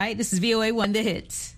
Hi, this is VOA One The Hits.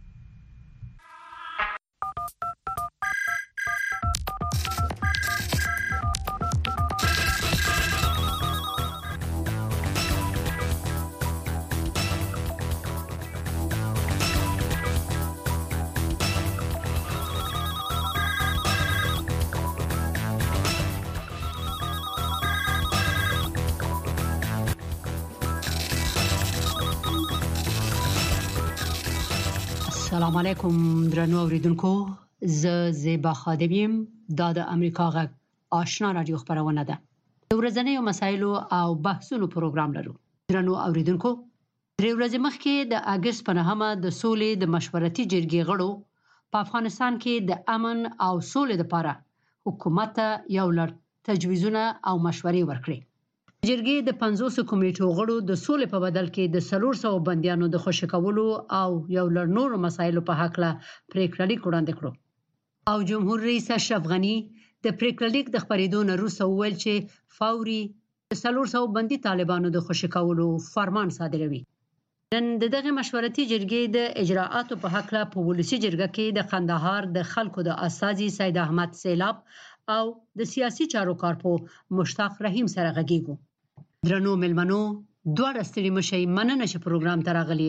السلام علیکم درنو اوریدونکو زه زیبا خادمیم د امریکا غږ آشنا رادیو خبرونه ده د ورځنیو مسایلو او بحثونو پروګرام لرو درنو اوریدونکو درې ورځې مخکې د اگست په 9مه د سولې د مشورتي جرګې غړو په افغانستان کې د امن او سولې لپاره حکومت یو لړ تجویزونه او مشورې ورکړي جرګې د 500 کمیټو غړو د سولې په بدل کې د 400 بنديانو د خوشی کولو او یو لړ نور مسایلو په حق له پریکړه لیک وړاندې کړو او جمهور رئیس اشرف غنی د پریکړه لیک د خبرېدو نه وروسته وویل چې فوري د 400 بندي طالبانو د خوشی کولو فرمان صادروي نن دغه مشورتي جرګې د اجراءاتو په حق له په ولسی جرګه کې د قندهار د خلکو د اساسي سید احمد سیلاب او د سیاسي چارو کارپو مشتاق رحیم سره غږیږو درنو ملمنو دوه ستړي مشي مننه چې پروګرام ته راغلی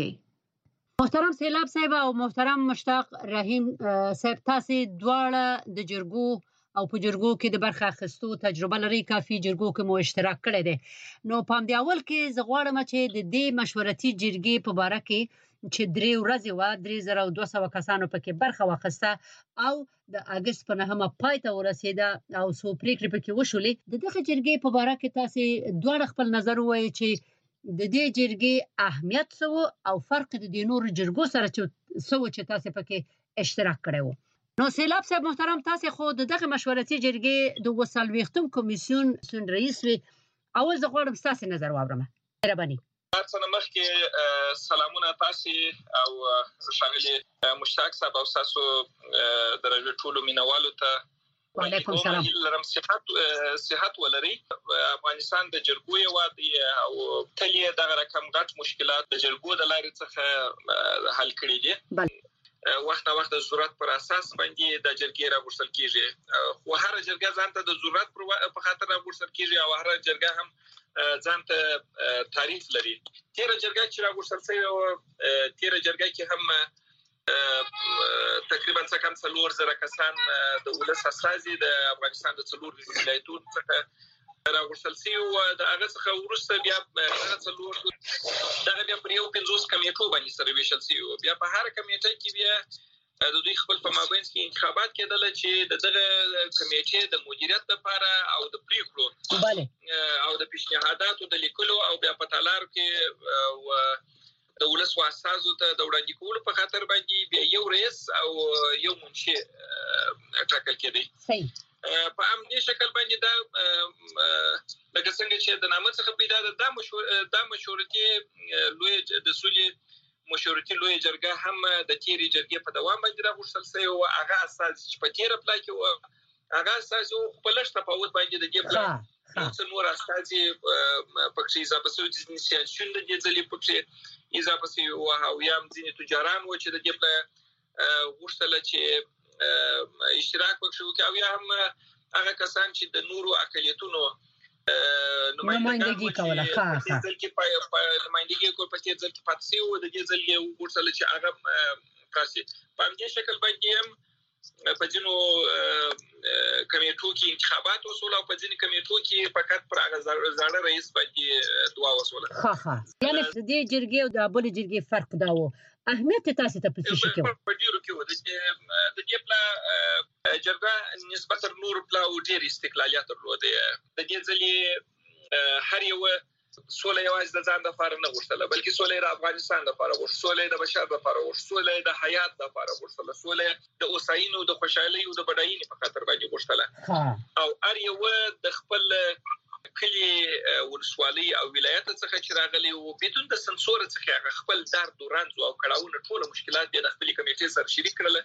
محترم سیلاب صاحب او محترم مشتاق رحیم صاحب تاسو دواړه د جرګو او په جرګو کې د برخه اخیستو تجربه لري کافي جرګو کې مو اشتراک کړی دی نو په دې اول کې زغواړم چې د دې مشورتي جرګې په اړه کې چې 3 ورځې و 3200 کسانو پکې برخه واخیسته او د اگست په 9مه پای ته ورسېده او سو پریکړې پکې وشولې دغه جرګې په اړه کې تاسو دوه خپل نظر وایي چې د دې جرګې اهمیت څه او فرق د دې نور جرګو سره چې تاسو پکې اشتراک کړی نو سیلاب صاحب محترم تاسو خو دغه مشورتي جرګې د وسلويختم کمیسیون رئیس وي اول زه غواړم تاسو نظر واورم مهرباني تاسو مخکې سلامونه تاسو او شامل مشتاق صاحب او تاسو درجه ټولو مینوالو ته وعلیکم السلام لرم صحت ولري افغانستان د جرګو یو او تلي دغه رقم غټ مشکلات د جرګو د لارې څخه حل کړي دي وخت د ضرورت پر اساس باندې د جرګې راغورسل کیږي خو هر جرګه ځانته د ضرورت په خاطر راغورسل کیږي او هر جرګه هم ځانته تعریف لري تیر جرګه چې راغورسل شوی او تیر جرګه کې هم تقریبا څه کم 400 کسان د ولس اساسي د افغانستان د 4 ولایتونو څخه راغورسل شوی او د هغه څخه ورسته بیا دغه بیا پر یو 50 کمیټو باندې سره ویشل شوی بیا په هر کمیټه کې بیا د دوی خپل په مابین کې انتخابات کېدل چې دغه کمیټې د مدیریت لپاره او د پریکړو او د پیشنهاداتو د لیکلو او بیا په تالار کې د ولس واساسو ته د وړاندې کولو په خاطر باندې بیا یو رئیس او یو منشي ټاکل کېدی په امني شکل باندې دا لکه څنګه چې د نامه څخه پیدا ده د مشورتي لوی د سولې مشورتي لوی جرګه هم د تیری جرګې په دوام باندې راغورسل شوی او هغه اساس چې په تیر پلا کې هغه اساس په لږ تفاوت باندې د دې پلا څو نور اساسي پکې اضافه شوی د سیاسيون د دې ځلې پکې اضافه شوی او یم ځینې تجاران و چې د دې پلا غوښتل چې اشتراک وکړي او یا هم هغه کسان چې د نورو اقلیتونو نمائندګي کوله ځکه چې په نمائندګي کول په دې ځل کې پاتې او د دې ځل یو ورسل چې هغه پراسي په دې شکل باندې هم په جنو کمیټو کې انتخابات وسول او په ځینې کمیټو کې فقط پر هغه زړه رئیس باندې دعا وسول یعنی د دې جرګې او د بل جرګې فرق دا و اهمیت تاسو ته په څه کې په ډیرو کې د دې پلا جرګه نسبت نور پلا او ډیر استقلالیت درلوده د دې ځلې هر یو سولې یوازې د ځان لپاره نه غوښتله بلکې سولې د افغانستان لپاره غوښتله سولې د بشر لپاره غوښتله سولې د حیات لپاره غوښتله سولې د اوساینو د خوشحالي او د بډاینې په خاطر باندې غوښتله او هر یو د خپل کلی ولسوالۍ او ولایت څخه چې راغلي او بدون د سنسور څخه خپل درد او رنځ او کړهونه ټول مشکلات د خپل کمیټې سره شریک کړل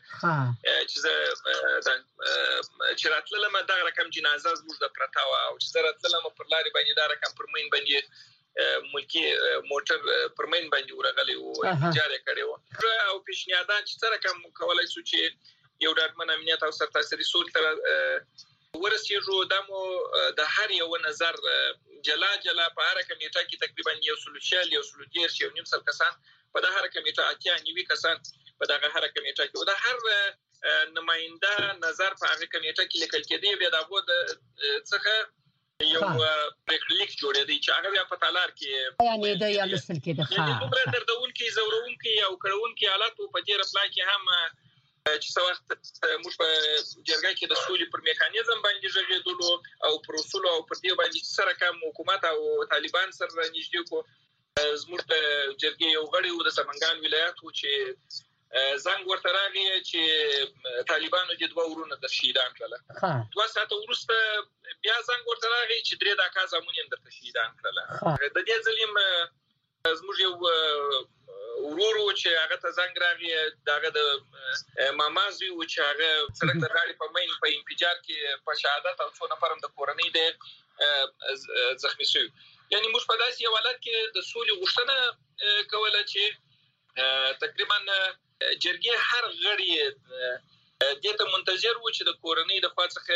چې راتلله ما دا رقم جنازه زموږ د پرتاوه او چې راتلله ما پر لاري باندې دا رقم پر مين باندې ملکی موټر پرمن باندې ورغلی او جاري کړي وو او پیشنهادات چې سره کوم کولای شو چې یو ډاډمن امنیت او سرتاسري سول تر ورسېږو دمو د هر یو نظر جلا په هر کمیټه کې تقریبا 130 کسان په هر کمیټه 80 کسان په دغه هر کمیټه کې او د هر نماینده نظر په هغه کمیټه کې لیکل کېدی بیا دغه څخه یو پریکړلیک جوړېدی چې هغه بیا په تالار کې یعنی د یو لسل کې د خبره دردون کې زورون کې او کړون کې حالات په دې رپلا کې هم چې څو وخت موږ په جرګه کې د سولې پر میکانیزم باندې ژغېدلو او پر اصول او پر دې باندې سره کوم حکومت او طالبان سره نږدې کو زموږ د جرګې یو غړي و د سمنګان ولایت و چې زنګ ورته راغی چې طالبانو د دوه ورونو د شهیدان کړل 2 ساعت وروسته بیا زنګ ورته راغی چې درې دقیقې زمونږ د شهیدان کړل د دې ځلیم زموږ یو ورورو چې هغه ته زنګ راغی داغه د مامازوی و چې هغه سړک د غاړي په مین په انفجار کې په شهادت او څو نفرم د کورنۍ د زخمی شو یعنی موږ په داسې یو حالت کې د سولې غوښتنه کوله چې تقریبا جرګې هر غړي دته منتظر و چې د کورنۍ د خوا څخه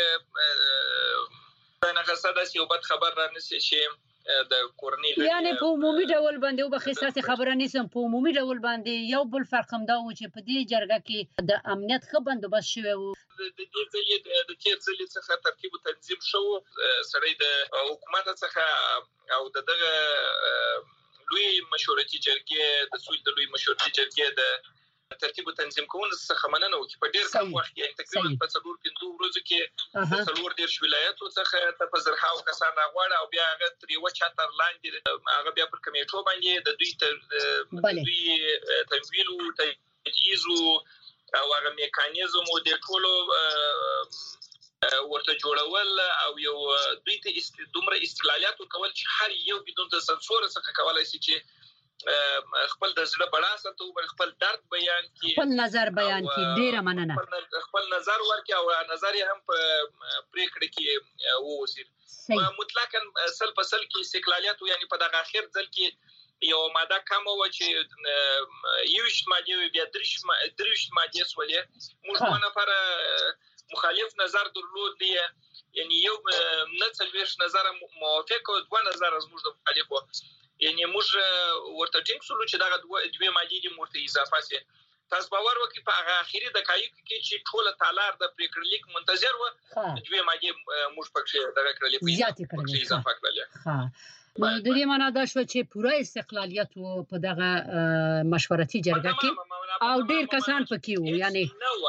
نه غساده یو بد خبر را نشي شي د کورنۍ یعنی په عمومي ډول باندې او بخیساسي خبره نیسم په عمومي ډول باندې یو بل فرق هم دا و چې په دې جرګه کې د امنیت خو بندوبست شوی و د دې ځلې د تیر ځلې څخه ترتیب تنظیم شو سړی د حکومت څخه او دغه لوی مشورتي جرګې د سولې د لوی مشورتي جرګې د ترتیب تنظیم کوونکو څخه مننه وکړي په ډیر کم وخت کې تقریبا په 4-5 ورځو کې د 4 ولایتونو څخه په زرهاو کسان راغواړي او بیا هغه تر یو چاتر لاندې هغه بیا پر کمیټو باندې د دوی تمویل او تجهیز او هغه میکانیزم او د ټولو ورته جوړول او یو دوی ته دومره استقلالیت کول چې هر یو بدون د سنسور څخه کولای شي چې خپل د زړه بڑاسه ته خپل درد بیان کی خپل نظر بیان کی ډیره مننه خپل نظر ورکړي او نظر هم په پریکړه کې ووسیر مطلقاً سل په سل کې استقلالیت یعنی په دغه اخر ځل کې یو ماده کوم و چې یوش ماده بیا درش ماده سولې موږ نفر مخالف نظر درلود دی یعنی یو نه څلويش نظر موافق او دوه نظر زموږ د مخالفو یعنی موږ ورته ټینګ سولو چې دغه دوه ماده دي مرته اضافه سي تاسو باور وکړئ په هغه اخیری دقایق کې چې ټول تالار د پریکړلیک منتظر و دوه ماده موږ پکې دغه کړلې په اضافه کړلې د دې معنا دا شو چې پوره استقلالیت په دغه مشورتي جرګه کې او ډیر کسان پکې وو یعنی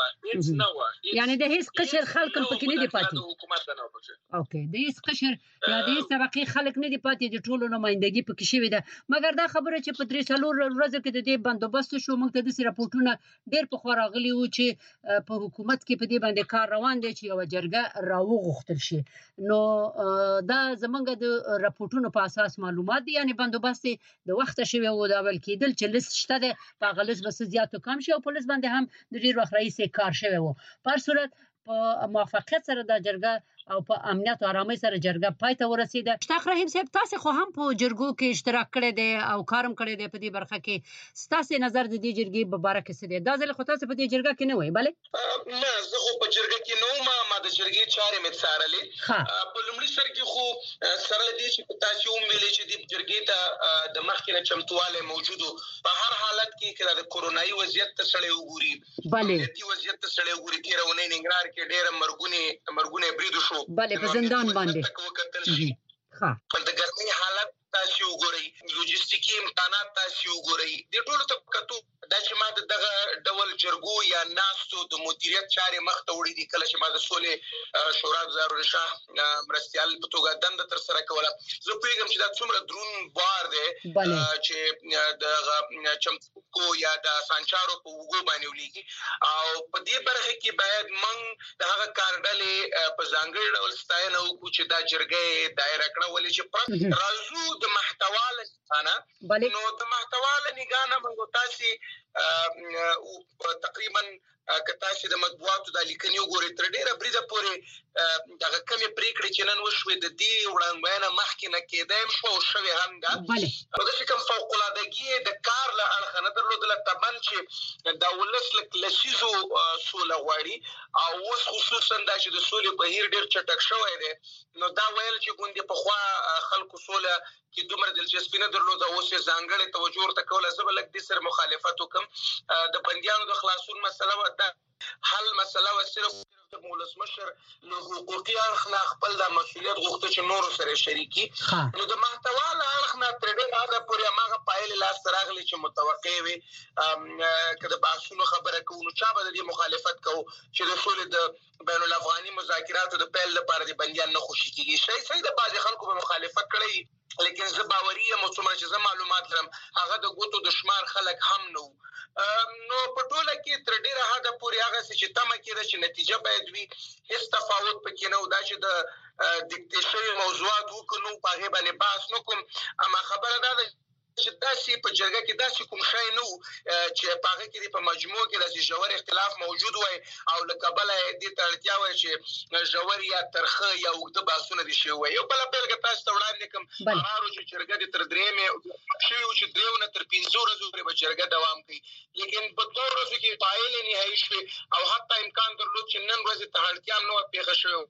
د هیڅ قشر خلک پکې نه دي پاتې اوکې د هیڅ قشر یا د هیڅ طبقه خلک نه دي پاتې د ټولو نمائندګي پکې شوی ده مګر دا خبره چې په 3 ورځو کې د دې بندوبست شو موږ ته د راپورټونه ډیر په خورا غلي وو چې په حکومت کې په دې باندې کار روان دی چې یو جرګه راوغختل شي نو دا زمونږ د راپورټونو په اساس معلومات دي یعنی بندوبست د وخت شوی او دا ول کېدل چې لست شته د په غلس بس زیاتو کم شي او پولیس باندې هم د ډیر وخت رئیس کار شوی وو په صورت په موافقت سره د جرګه او په امنیت او آرامۍ سره جرګه پای ته ورسیده مشتاق رحیم صاحب تاسو خو هم په جرګو کې اشتراک کړی دی او کارم کړی دی په دې برخه کې تاسو نظر د دې جرګې په اړه څه دی دا ځل خو تاسو په دې جرګه کې نه وای bale نه زه خو په جرګه کې نو ما د جرګې چارې مې څارلې په لومړي سر کې خو سره دې چې تاسو ویلې چې د جرګې ته د مخکنه چمتواله موجودو په هر حالت کې کړه د کورونایي وضعیت ته سړی وګوري bale دې وضعیت ته سړی وګوري تیرونه ننګرهار کې ډېر مرګونه بریدو شو bale په زندان باندې ها د ګرمۍ حالت تاسو وګورئ لوجستیکي امکانات تاسو وګورئ د ټولو طبقاتو د چې ما دغه ډول جرګو یا ناستو د مدیریت چارې مخ ته وړي دي کله چې ما د سولې شورا وزارت شاه مرستيال په توګه دند تر سره کوله زه پیغام چې دا څومره درون بار دی چې د چمکو یا د سانچارو په وګو باندې ولېږي او په دې برخه کې باید من د هغه کارډلې په ځانګړي ډول ستاینه وکړو چې دا جرګې دایره کړه ولې چې راځو د محتواله انا نو د محتواله نگانه موږ تاسو تقریبا کتا چې د مطبوعاتو د لیکنې وګوري تر ډیره بریده پورې دغه کمې پریکړې چې نن وشوې د دې وړاندوینه مخکې نه کېدای هم شو او شوې هم ده نو داسې کوم فوق‌العادګي د کار له اړخه نه درلودله طبعا چې د ولس لسیزو سوله غواړي او اوس خصوصا دا چې د سولې بهیر ډېر چټک شوی دی نو دا ویل چې ګوندې پخوا خلکو سوله کې دومره دلچسپي نه درلوده اوس یې ځانګړې توجه ورته کوله زه به لږ دې سره مخالفت وکړم د بندیانو د خلاصون مسله وه دا حل مسله وه صرف د ولسمشر له حقوقي اړخ نه خپل د مسؤلیت غوښته چې نورو سره شریکي نو د محتوا له اړخ نه تر ډېره حده پورې هماغه پایلې لاسته راغلې چې متوقع وې که د بحثونو خبره کوو نو چا به د دې مخالفت کوو چې د سولې د بین الافغاني مذاکراتو د پیل لپاره د بندیان نه خوشي کېږي صحیح د بعضې خلکو به مخالفت کړی لیکن زه باوري یم څومره چې زه معلومات لرم هغه د ګوتو د شمار خلک هم نه نو په ټوله کې تر ډېره حده پورې هغسې چې تمه کېده چې نتیجه باید وي هېڅ تفاوت پکې نه و دا چې د دیکتې شوي موضوعات وکړو نو په هغې باندې بحث نه کوم اما خبره دا ده چې داسې په جرګه کې داسې کوم شی نه و چې په هغه کې په مجموع کې داسې ژور اختلاف موجود وای او له کبله یې دې ته اړتیا وای چې ژور یا ترخه یا اوږده بحثونه دې شوي وای یو بله بېلګه تاسو ته وړاندې کړم قرار و چې جرګه دې تر درېیمې شوي و چې درېیو نه تر 15 ورځو پورې به جرګه دوام کوي لیکن په 2 ورځو کې پایلې نهایي شوې او حتی امکان درلود چې نن ورځې ته اړتیا هم نه وه پېښه شوې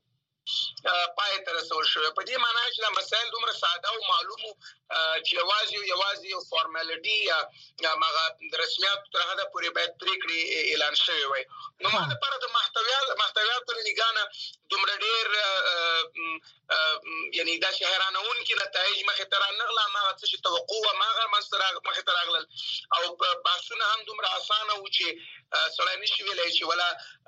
پای ته رسول شوی په دې معنی چې دا مسایل دومره ساده او معلومو چې یوازې یو فارمالټي یا هغه د رسمیاتو تر حده پورې باید پریکړې اعلان شوی وای نو ما لپاره د محتویاتو له نګاه دومره ډېر یعنی دا چې حیرانونکي نتایج مخې ته رانغله هماغه څه چې توقع وه هماغه مخې ته راغلل او بحثونه هم دومره اسانه وو چې سړی نشي ویلی چې ولا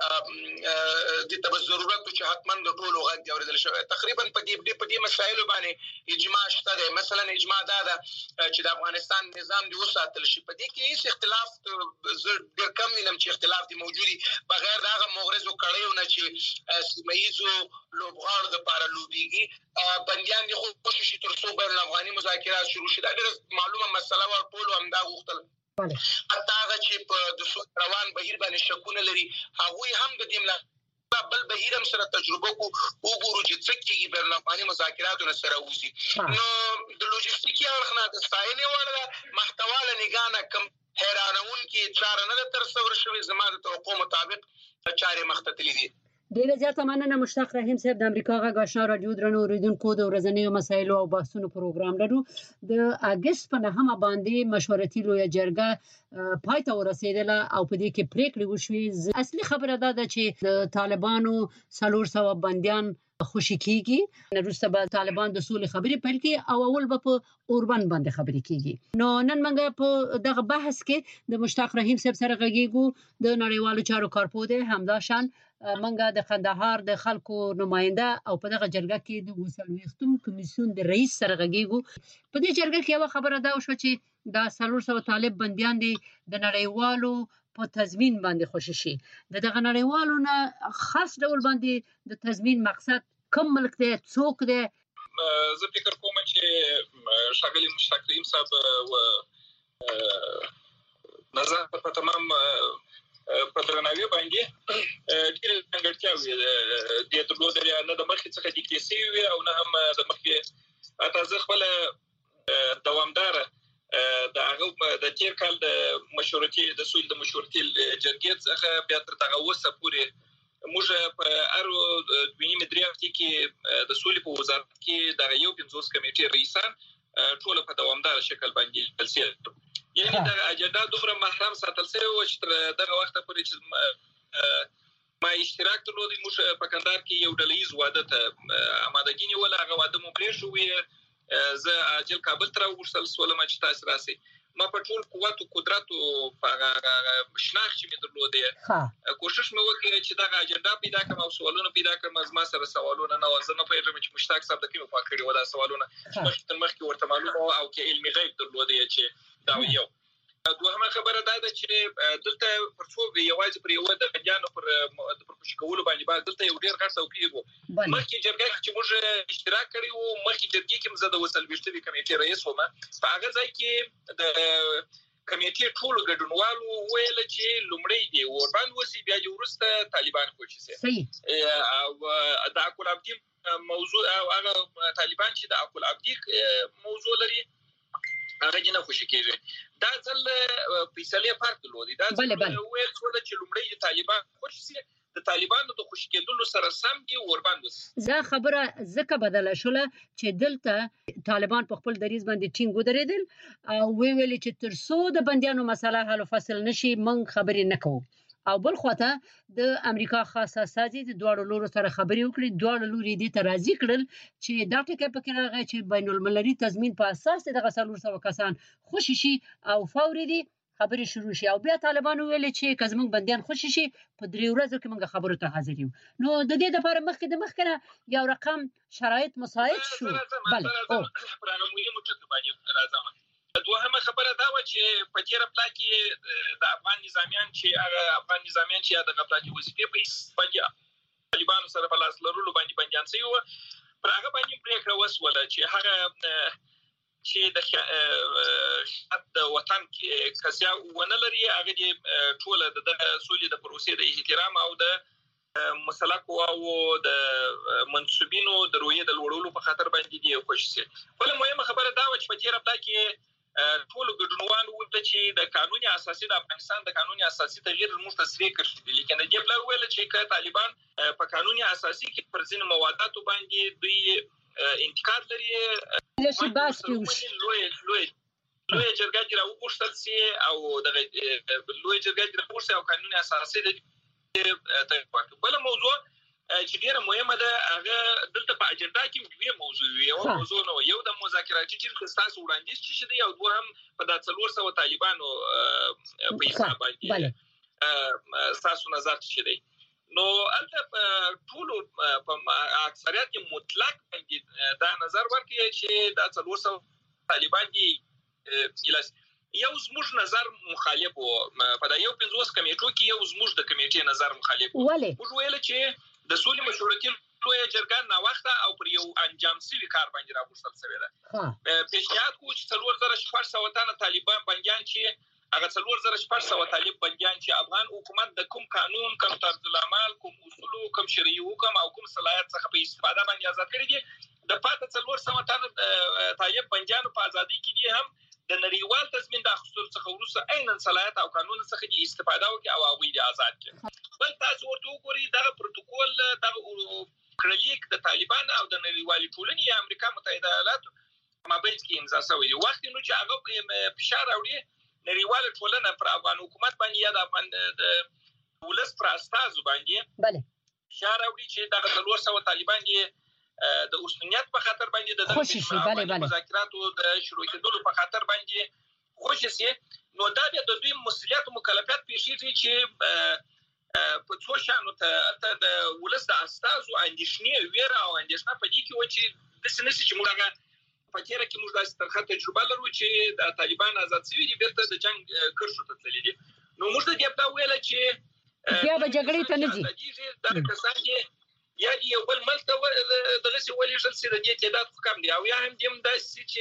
دې ته به ضرورت و چې حتما د ټولو غږ دې اورېدل شوی تقریبا په دې مسایلو باندې اجماع شته دی مثلا اجماع دا ده چې د افغانستان نظام دې وساتل شي په دې کې هېڅ اختلاف زه ډېر کم وینم چې اختلاف دې موجود وي بغیر د هغه مغرضو کړیو نه چې سیمه ییزو لوبغاړو دپاره لوبېږي بندیان دې خوشې شي تر څو بین الافغاني مذاکرات شروع شي دا ډېره معلومه مسله وه ټولو همدا غوښتل حتی هغه چې په د روان بهیر باندې شکونه لري هغوی هم د دې ملا بل بهیر هم سره تجربه کو وګورو چې څه کېږي بین الافغاني مذاکراتو نه سره وځي نو د لوجستیکي اړخ نه د ستاینې وړ ده محتوا له نګاه نه کوم حیرانونکې چاره نه ده ترسره شوې زما د توقع مطابق چارې مخته تللي دي ډیره زیاته مننه مشتاق رحیم صاحب د امریکا غږ آشنا راډیو درنو اوریدونکو د ورځنیو مسایلو او بحثونو پروګرام لرو د اګست په 9 باندې مشورتي لویه جرګه پای ته ورسېدله او په دې کې پریکړې وشوې اصلي خبره دا ده چې د طالبانو 400 بندیان خوشي کیږي وروسته به طالبان د سولې خبرې پیل کړي او اول به په اوربند باندې خبرې کیږي نو نن موږ په دغه بحث کې د مشتاق رحیم صاحب سره غږیږو د نړیوالو چارو کارپوه همداشان منګه د قندهار د خلکو نماینده او په دغه جرګه کې د 30 کمیسیون د رئیس سره غږیږو په دې جرګه کې یو خبره دا وشو چې دا 400 طالب بندیان دي د نړیوالو په تضمین باندې خوشی شي دغه نړیوالو نه خاص ډول باندې د تضمین مقصد کوم ملک دی څوک دی زه فکر کوم چې شاګلی مشتاق رحیم صاحب و نظر په تمام په درناوي باندې ډېر ځانګړتیاوې د درلودل نه د مخکې څخه دیکتې شوي وي او نه هم د مخکې حتی زه خپله دوامداره د هغه د تېر کال د مشورتي د سولې د مشورتي جرګې څخه بیا تر دغه اوسه پورې موږ په هر 2.5 هفتې کې د سولې په وزارت کې دغه 50 کمیټې رئیسان ټول په دوامداره شکل باندې تلسي یعنی دا اجنډا دومره محرم ساتل شوی و چې تر دغه وخت پورې چې ما اشتراک درلودی موږ په کندهار کې یو ډلهییز واده ته آمادګي نیوله هغه واده مو پرېښود زه عاجل کابل ته راوغوښتل شولم چې تاسو راسئ ما په ټول قوت او قدرت او شناخت چې مې درلودې کوشش مې وکړ چې دغه اجنډا پیدا کړم او سوالونه پیدا کړم زما سره سوالونه نه وزن نه پېژنم چې مشتاق صاحب د کومه پاکړي ولا سوالونه مخکې ورته معلومه او کې علمي غیب درلودې چې دا یو دوهمه خبره دا ده چې دلته پر څو یوازې پر یو د بندیانو پر خوشي کولو باندې بعد دلته یو ډېر غټ توپیر و مخکې جرګه چې موږ اشتراک کړی وو مخکې جرګې کې زه د 20 کمیټې رئیس وم په هغه ځای کې د کمیټې ټولو ګډونوالو ویل چې لومړی دی اوربند وسی بیا وروسته طالبان خوشي سي او د اکول عبدي موضوع او هغه طالبان چې د اکول عبدي موضوع لري هغه نه خوشي کیږي دا ځل فیصله فرق لري دا ځل ویل چې لومړی طالبان خوشي سي د طالبانو د خوشي کېدلو سره سم دي اوربند وسی زه خبره زکه بدله شوله چې دلته طالبان په خپل دریز باندې ټینګ ودرېدل او ویل چې تر څو د بندیانو مسله حل فصل نشي من خبرې نه کوو او بل خواته د امریکا خاص استازي د دوه لورو سره خبرې وکړي دوه لوري دي ته راضي کړل چې دا ټکی پکې راغی چې بین المللي تضمین په اساس د غسلور سو کسان خوشي شي او فوري دي خبرې شروع شي او بیا طالبان ویل چې کزمن بنديان خوشي شي په 3 ورځو کې موږ خبرو ته حاضر یو نو د دې لپاره مخکې د مخکنه یو رقم شرایط مساعد شو بله او پرانه مهمه ټکی باندې راځم دوهمه خبره دا و چې په تیر پلا کې د افغان نظامیان چې د غفلتي وظیفې په باندې طالبانو سره په لاس لرلو باندې بنديان سي و پر هغه باندې پریکړه وسوله چې هغه چې د وطن کې کسیا ونه لري هغه د ټول د سولې د پروسې د احترام او د مسلک او د منسوبینو د رویې د لوړولو په خاطر باندې دی خوشي سي بل مهمه خبره دا و چې په تیر پلا کې ټول ګډونوال وو چې د قانوني اساسي د افغانستان د قانوني اساسي تغییر موږ تصریح کړی لیکن د بل ویل چې طالبان په قانوني اساسي کې پر ځین مواداتو باندې دوی انتقاد لري لشي باس کې لوی جرګه جوړه وغوښتل سي او د لوی جرګه جوړه وغوښتل او قانوني اساسي د بل موضوع چې ډیره مهمه ده هغه دلته په اجنډا کې یو موضوع یو نو یو د مذاکراتي چې تاسو وړاندیز چې دی او دوهم په د 400 طالبانو په حساب باندې تاسو نظر چې دی نو البته ټول په اکثریت مطلق باندې دا نظر ورکړي چې د 400 طالبان دي یو زموږ نظر مخالف وو په دا یو 50 کمیټو کې یو زموږ د کمیټې نظر مخالف وو ویل چې د سولې مشورتي لوی جرګه نا وخت او پر یو انجام سوي کار باندې راوستل شوی ده پیشنهاد کو چې 4400 تنه طالبان بنديان چې هغه 4400 طالب بنديان چې افغان حکومت د کوم قانون کوم طرز العمل کوم اصول کوم شرعي حکم او کوم صلاحیت څخه په استفاده باندې آزاد کړی دي د پاتې 400 تنه طالب بنديانو په ازادي کې دي هم د نړیوال تضمین د اخیستلو څخه وروسته عیناً صلاحیت او قانون څخه د استفاده وکړي او هغوی د آزاد کړي بل تاسو ورته وګورئ دغه پروتوکول دغه کړلیک د طالبان او د نړیوالې ټولنې یا امریکا متحده ایالاتو مابین کې امضا شوی دی وخت نو چې هغه فشار راوړي نړیواله ټولنه پر افغان حکومت باندې یا د افغان د ولس پر اساس باندې بله فشار راوړي چې دغه 400 طالبان دي د اوسنیت په خاطر باندې د مذاکراتو د شروع کېدلو په خاطر باندې خوشي سي نو دا د دوی مسؤلیت او مکلفیت پیښیږي چې په څو شانو ته د ولس د استازو اندیشنې ویره او اندیشنه په دې کې و چې د سنسي چې موږ په تیر کې موږ د ترخه تجربه لرو چې د طالبان آزاد شوي دي بیرته د جنگ کرښو ته تللي دي نو موږ د دې په ویل چې بیا به جګړې ته نه ځي دا کسان دي یا یو بل ملک ته دغه څه ولې ځل سي د دې تعداد کم دی او یا هم دیم داسې چې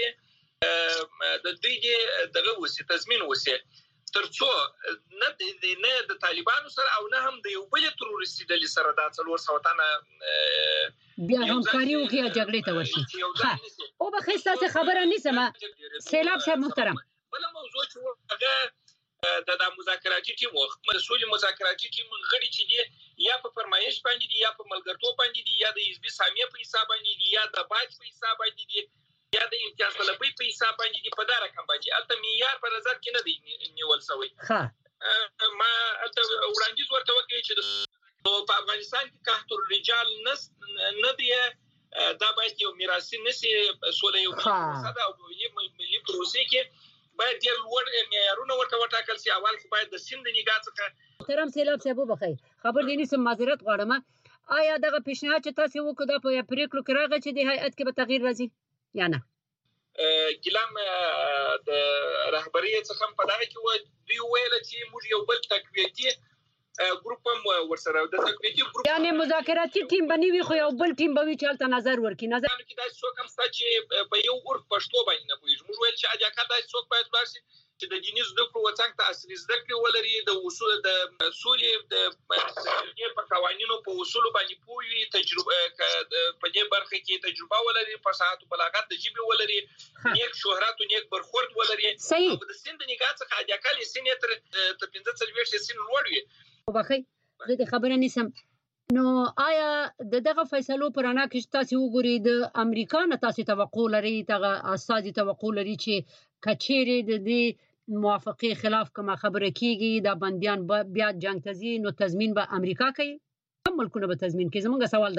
د دوی دغه وسی تضمین وسی ترڅو نه د طالبانو سره او نه هم د یو بل تروریستي ډلې سره د 400 تنه بیا همکاري وکړي جګړې ته ورشي او به خسته خبره نیسم سیلاب صاحب محترم بل موضوع چې هغه د مذاکراتي ټیم مسؤل مذاکراتي ټیم غړي چې دي یا په فرمایش باندې دي یا په ملګرتوب باندې دي یا د حزب سامیه په حساب باندې دي یا د باج په حساب باندې دي یا د امتیاز طلبي په حساب باندې دي په دا رقم باندې البته معیار په نظر کې نه دی نیول شوی ما البته وړاندیز ورته وکړي چې په افغانستان کې قحط الرجال نه دی دا باید یو میراثي نسی سولې یو مقصد او ملي پروسې کې باید د لوړ معیارونه ورته وټاکل شي اول خو باید د سند نگاه څخه محترم سیلاب صاحب وبخښئ خبر دې نسم معذرت غواړم آیا دغه پیشنهاد چې تاسو وکړه په پریکړو کې راغی چې د هیئت کې به تغییر راځي یا نه ګلام د رهبری څخه په دغه کې دوی ویل چې موږ یو بل تقویتي ګروپ هم ورسره د تقویتي ګروپ یعنی مذاکراتي ټیم بنوي خو یو بل ټیم به وی چالت نظر ورکړي نظر کې دا څوک هم چې په یو ور پښتو باندې نه پوهیږي موږ ویل چې اجازه دا څوک باید ورسي چې د دیني زده کړو وڅنګ ته عصري زده کړې ولري د اصول د سولې د په قوانینو په اصول باندې پوي تجربه په دې برخه کې تجربه ولري فصاحت او بلاغت د ژبې ولري نیک شهرت او نیک برخورد ولري او د سین د نگاه څخه د اقل سین تر 15 سین لوړ وي وبخي زه د خبره نسم نو آیا دغه فیصلو پر انا کې تاسو وګورئ د امریکا نه تاسو توقع لري دغه اساسي توقع لري چې کچېره د دې موافقه خلاف کومه خبره کیږي د بنديان بیا جنگ تزي نو تضمین به امریکا کوي کوم ملکونه به تضمین کوي زموږ سوال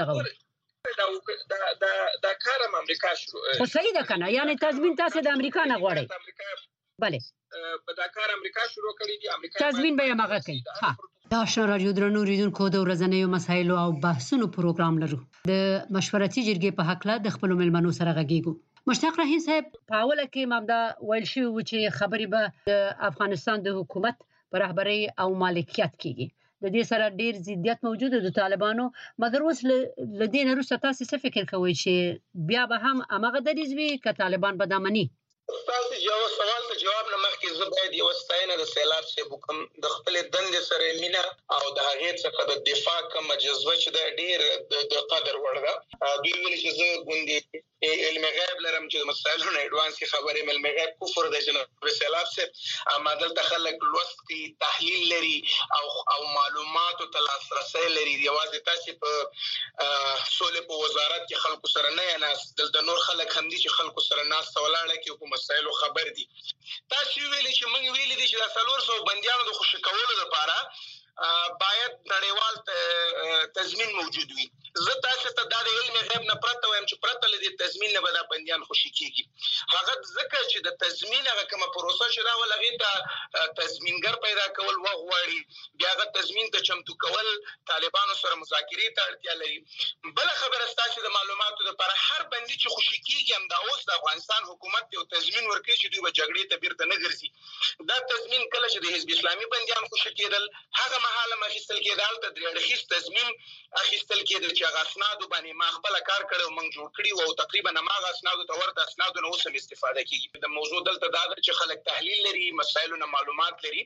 دغه دا کارم امریکا شروع خو صحیح ده کنه یعنی تضمین تاسو د امریکا نه غواړئ بله په کار امریکا شروع کړی دی امریکا تضمین به یې ماغه کوي ها دا آشنا رادیو درنو ریډونکو د ورځنیو مسایلو او بحثونو پروګرام لرو د مشورتي جرګې په حق له د خپل ملمنو سره غږیږو مشتاق رحیم صاحب په اوله کې مامدا ویل شو چې خبرې به د افغانستان د حکومت پر رهبری او مالکیت کیږي د دې سره ډیر ضدیت موجوده د طالبانو مګر اوس لدین وروسته تاسو څه فکر کوئ چې بیا به هم هغه دریځ وي ک طالبان به دامني تاسو جواب سوال ته جواب نه مخکې زه باید یو ستاینه د سیلاب څخه وکم د خپل دند سره مینا او د هغه څخه د دفاع کوم جذبه چې د ډیر د قدر وړ ده دوی ویل چې زه غوندي علم غیب لرم چې د مسایلو نه اډوانس کې خبرې علم غیب کفر د جناب سیلاب څخه امادل تخلق لوستي تحلیل لري او معلومات او تلاسرسي لري یوازې تاسو په سولې په وزارت کې خلکو سره نه ناس د نور خلک هم دي چې خلکو سره ناس ولاړه کې حکومت مسایلو خبر دي تاسو ویلي چې موږ ویلي دي چې د 400 بنديانو د خوشی کولو لپاره باید نړیوال تضمین موجود وي زه تاسو ته د علم غیب نه پرته وایم چې پرته لدی تضمین نه به د بنديان خوشی کیږي هغه ځکه چې د تضمین هغه کومه پروسه شوه ولغې ته تضمینګر پیدا کول وغواړي بیا هغه تضمین ته چمتو کول طالبانو سره مذاکرې ته اړتیا لري بل خبره ستاسو د معلوماتو لپاره هر بندي چې خوشی کیږي هم د اوس د افغانستان حکومت یو تضمین ورکړي چې دوی به جګړې ته بیرته نه ګرځي دا تضمین کله چې د حزب اسلامي بنديان خوشی کېدل هغه مهاله مخستل کېدل ته درېړخیز تضمین اخیستل کېدل چې هغه اسناد باندې ما خپل کار کړو موږ جوړ کړی او تقریبا ما غا اسناد ته ورته اسناد نو اوس استفاده کیږي د موضوع دلته دا چې خلک تحلیل لري مسایلو نه معلومات لري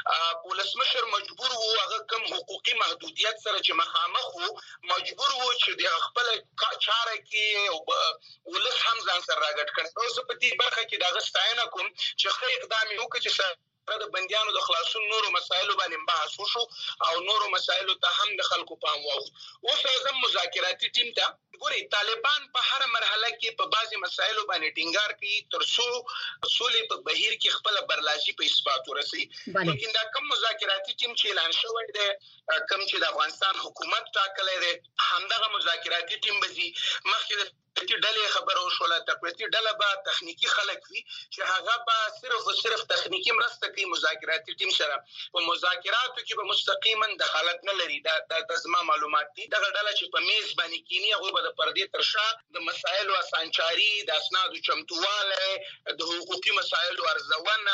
ولسمشر مجبور وو هغه کم حقوقي محدودیت سره چې مخامخ وو مجبور وو چې د خپل چاره کې او ولس هم ځان سره راګټ کړي اوس په دې برخه کې دا غستاینه کوم چې خې اقدام وکړي چې د بنديانو د خلاصون نورو مسایلو باندې بحث وشو او نورو مسایلو ته هم د خلکو پام واوښت اوس اعظم مذاکراتي ټیم ته ګوري طالبان په هر مرحله کې په بعضي مسایلو باندې ټینګار کوي ترڅو سولې په بهیر کې خپل برلاسي په اثبات ورسي لیکن دا کوم مذاکراتي ټیم چې اعلان شوی دی کوم چې د افغانستان حکومت ټاکلی دی همدغه مذاکراتي ټیم به زی مخکې ډلې خبرو شوله تقریبا ډله به تخنیکی خلک وي چې هغه به صرف او صرف تخنیکی مرسته کوي مذاکراتي ټیم سره په مذاکراتو کې به مستقیما دخالت نه لري د زما معلومات دي دغه ډله چې په میز باندې کینی هغه به د پردې ترشا د مسایلو اسانچاري د اسنادو چمتواله د حقوقي مسایلو ارزونه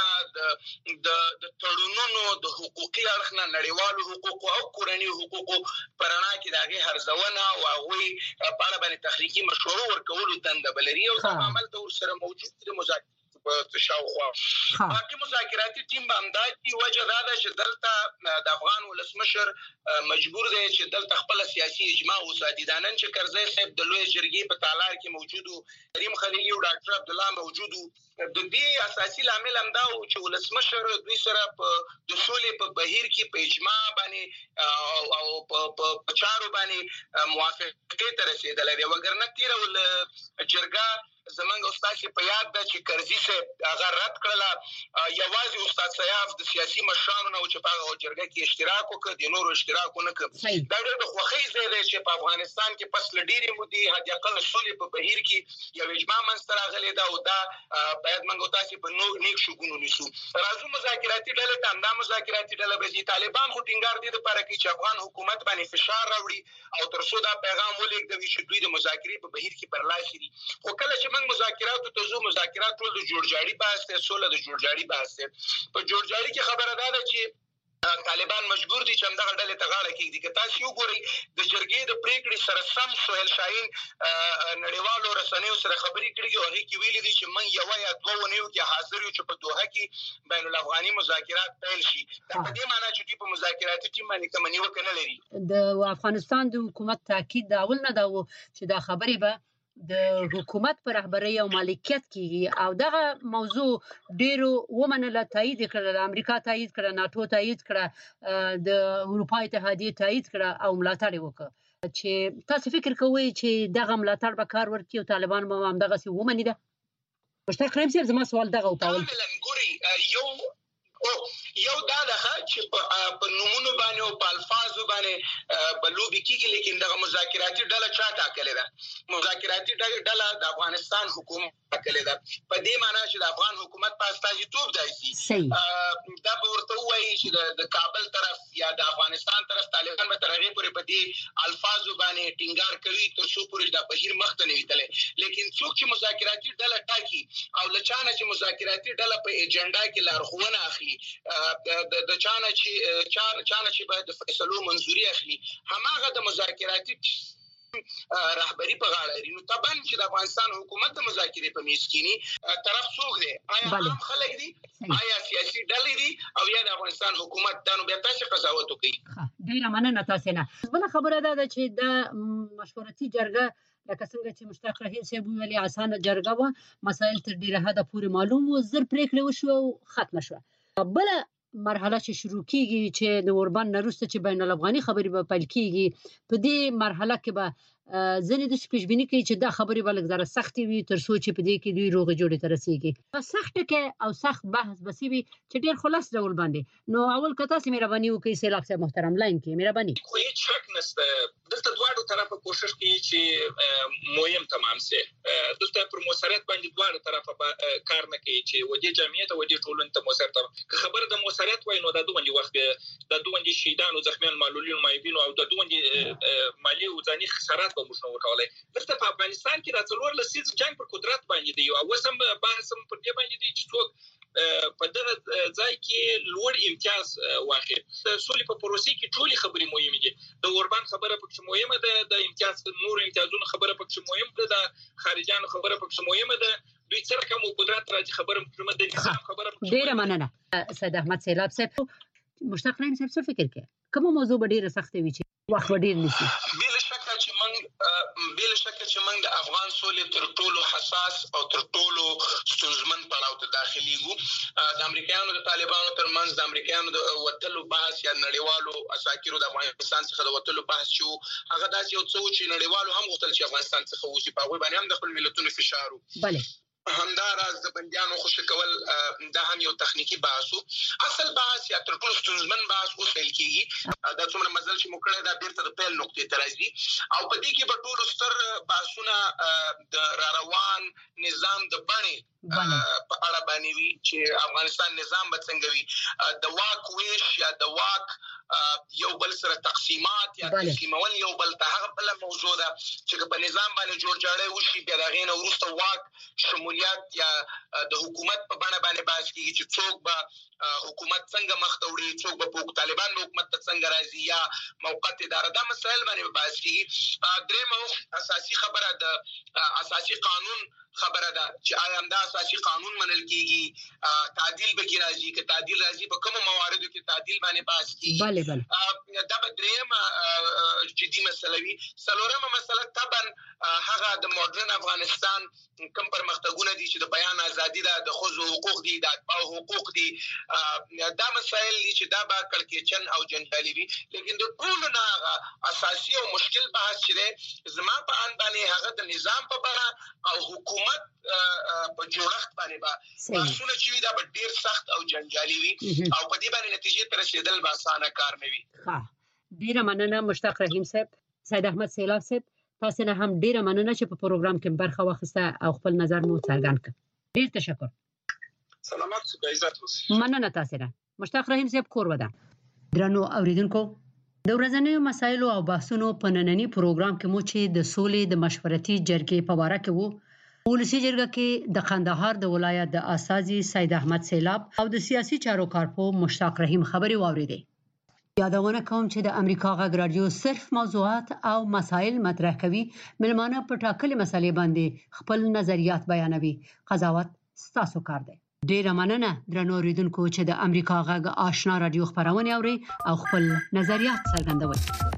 د تړونونو د حقوقي اړخ نه نړیوالو حقوقو او کورنۍ حقوقو پرانا کې دغه ارزونه او هغه په اړه باندې تخنیکی مشورو ورکولو دنده بلري او عمل ته سره موجود دي مذاکرات په شاوخوا باقي مذاکراتي ټیم باندې کی وجه دا ده چې دلته د افغان ولسمشر مجبور دی چې دلته خپل سیاسي اجماع وساتي دا نن چې کرزی صاحب د لوی جرګې په تالار کې موجودو کریم خلیلی او ډاکټر عبد الله موجودو د دې اساسي عامل هم دا چې ولسمشر دوی سره په د سولې په بهیر کې په اجماع باندې او په چارو باندې موافقه ته رسیدل دی وګرنه تیر ول جرګه زمنګ استاد په یاد ده چې کرزی صاحب هغه رد کړل یوازې استاد سیاف د سیاسي مشرانو نه چې په جرګه کې اشتراک وکړ د نورو اشتراک نه کړ دا ډېر خوخی زیاده چې په افغانستان کې پس لډيري مودي هدي اقل سولې په بهیر کې یو اجماع منځ راغلی دا او دا باید منګو تاسو په نو نیک شګونو نیسو راځو مذاکراتي ډله ته اندام مذاکراتي ډله به طالبان خو ټینګار دي لپاره کې چې افغان حکومت باندې فشار راوړي او ترڅو دا پیغام ولېږدوي چې دوی د مذاکرې په بهیر کې برلاسي دي خو کله چې موږ مذاکراتو ته زو مذاکرات ټول د جوړجاړي بحث ته سوله د جوړجاړي بحث ته په جوړجاړي کې خبره ده چې طالبان مجبور دي چې همدغه ډلې ته غاړه کېږدي. که تاسو وګورئ د جرګې د پریکړې سره سم سهیل شاهین نړیوالو رسنیو سره خبرې کړې دي او هغې کې ویلي دي چې موږ یوه یا دوه اونیو کې حاضر یو چې په دوحه کې بین الافغاني مذاکرات پیل شي. دا په دې معنی چې دوی په مذاکراتي ټیم باندې کومه نیوکه نه لري. د افغانستان د حکومت تاکید دا اول نه دا و چې دا خبرې به د حکومت پر رهبرۍ او مالکیت کېږي او دغه موضوع ډېرو ومنله، تایید یې کړله، امریکا تایید کړه، ناټو تایید کړه، د اروپا اتحادیې تایید کړه او ملاتړ یې وکړه. چې تاسو فکر کوئ چې دغه ملاتړ به کار ورکړي او طالبان به همدغسې ومني ده؟ مشتاق رحیم صاحب زما سوال دغه و. کاملا ګورئ یو دا ده چې په نومونو باندې او په الفاظو باندې به لوبې کېږي، لیکن دغه مذاکراتي ډله چا ټاکلې ده؟ مذاکراتي ډله د افغانستان حکومت ټاکلې ده. په دې معنی چې د افغان حکومت په استازیتوب دی شي دا به ورته ووایي چې د کابل طرف یا د افغانستان طرف طالبان به تر هغې پورې په دې الفاظو باندې ټینګار کوي تر څو پورې دا بهیر مخته نه وي تللی. لیکن څوک چې مذاکراتي ډله ټاکي او له چا نه چې مذاکراتي ډله په ایجنډا کې لارښوونه اخلي، د چا نه چې به د فیصلو منظوري اخلي، هماغه د مذاکراتي رهبری په غاړه لري. نو طبعا چې د افغانستان حکومت د مذاکرې په میز کېني طرف څوک دی؟ آیا عام خلک دي؟ آیا سیاسي ډلې دي؟ او یا د افغانستان حکومت؟ دا نو بیا تاسو قضاوت وکړئ. ډېره مننه تاسې نه. بله خبره دا ده چې دا مشورتي جرګه لکه څنګه چې مشتاق رحیم صاحب ویلي اسانه جرګه وه، مسایل تر ډېره حده پورې معلوم وو، زر پرېکړې وشوه او ختمه شوه. بله مرحله چې شروع کېږي چې د اوربند نه وروسته چې بین الافغاني خبرې به پیل کېږي، په دې مرحله کې به ځینې داسې پیشبیني کوي چې دا خبرې به لږ ذره سختې وي تر څو چې په دې کې دوی روغې جوړې ته رسېږي. په سخت ټکی او سخت بحث به وي چې ډېر خلاص ډول باندې. نو اول که تاسې مهرباني وکړئ سیلاب صاحب محترم لاین کې مهرباني. خو هیڅ شک نشته دلته دواړو طرفه کوشش کوي چې مهم تمام سي. دلته پر موثریت باندې دواړو طرفه کار نه کوي چې ودې جمعیت او ودې ټولنې ته موثریت. که خبره د موثریت وای نو د دوه وخت د دوه شهیدانو زخمیان معلولین مایبین او د دوه مالی او ځاني خسارات به موږ نه وکولای. دلته په افغانستان کې د څلور لسیز جنگ پر قدرت باندې دی او وسم بحث پر دې باندې دی چې څوک په دغه ځای کې لوړ امتیاز واخلي. د سولې په پروسې کې ټولې خبرې مهمې دي. د اوربند خبره پکې مهمه ده، د امتیاز نور امتیازونو خبره پکې مهمه ده، د خارجانو خبره پکې مهمه ده، دوی څرګه مو قدرت راځي خبره مهمه ده، نظام خبره پکې. ډېره مننه سید احمد سیلاب صاحب. مشتاق رحیم صاحب څه فکر کوي؟ کومه موضوع به ډېره سخته وي چې وخت به ډېر نیسي؟ بلا شکه چې موږ د افغان سولې تر ټولو حساس او تر ټولو ستونزمن پړاو ته داخليږو. د امریکایانو د طالبانو ترمنځ د امریکایانو د وتلو بحث یا نړیوالو اساکیرو د افغانستان څخه د وتلو بحث شو، هغه داسې یو څه چې نړیوالو هم غوښتل چې افغانستان څخه وځي، په هغوی باندې هم د خپل ملتونو فشار و. بله همداراز د بندیانو خوشي کول دا هم یو تخنیکی بحث و. اصل بحث یا تر ټولو ستونزمن بحث اوس پیل کېږي. دا څومره مزل چې موږ کړی دا بیرته د پیل نقطې ته راځي او په دې کې به ټولو ستر بحثونه د راروان نظام د بڼې په اړه باندې وي چې افغانستان نظام به څنګه وي، د واک ویش یا د واک یو بل سره تقسیمات یا تقسیمول یو بل ته هغه بل موضوع ده چې په نظام باندې جوړ جاړی وشي. بیا د هغې نه وروسته واک شمولیت یا د حکومت په بڼه باندې بحث کېږي چې څوک به حکومت څنګه مخته وړي، څوک به طالبان به حکومت ته څنګه راځي یا موقت اداره. دا مسایل باندې بحث کېږي. درېیمه اساسي خبره د اساسي قانون خبره ده چې آیا همدا اساسي قانون منل کېږي، تعدیل به کې راځي، که تعدیل راځي په کومو مواردو کې تعدیل باندې بحث کېږي. دا به درېیمه جدي مسله وي. څلورمه مسله طبعا هغه د مډرن افغانستان کوم پرمختګونه دي چې د بیان ازادي ده، د ښځو حقوق دي، د اتباعو حقوق دي. دا مسایل دي چې دا به کړکېچن او جنجالي وي. لیکن د ټولو نه هغه اساسي او مشکل بحث چې دی زما په اند باندې هغه د نظام په بڼه او حکومت په جوړښت باندې به بحثونه چې وي دا به ډېر سخت او جنجالي وي او په دې باندې نتیجې ته رسېدل به اسانه کار نه وي. ډېره مننه مشتاق رحیم صاحب. سید احمد سیلاب صاحب تاسو نه هم ډېره مننه چې په پروګرام کې برخه واخیسته او خپل نظر مو څرګند کړ. ډېر تشکر. سلامات اوسئ، عزت اوسئ. مننه تاسو نه. مشتاق رحیم صاحب کور ودا. درنو اوریدونکو د ورځنیو مسایلو او بحثونو په نننی پروګرام کې مو چې د سولې د مشورتي جرګې په اړه کې وو. ولسی جرګه کې د قندهار د ولایت د اساسي سید احمد سیلاب او د سیاسي چارو کارپو مشتاق رحیم خبري واوریدي. یادونه کوم چې د امریکا غږ رادیو صرف موضوعات او مسایل مطرح کوي. ملمانه په ټاکلې مسلې باندې خپل نظریات بیانوي. قضاوت ستاسو کار دی. ډیره مننه درنو اوریدونکو چې د امریکا غږ آشنا رادیو خبرونه اوري او خپل نظریات څرګندوي.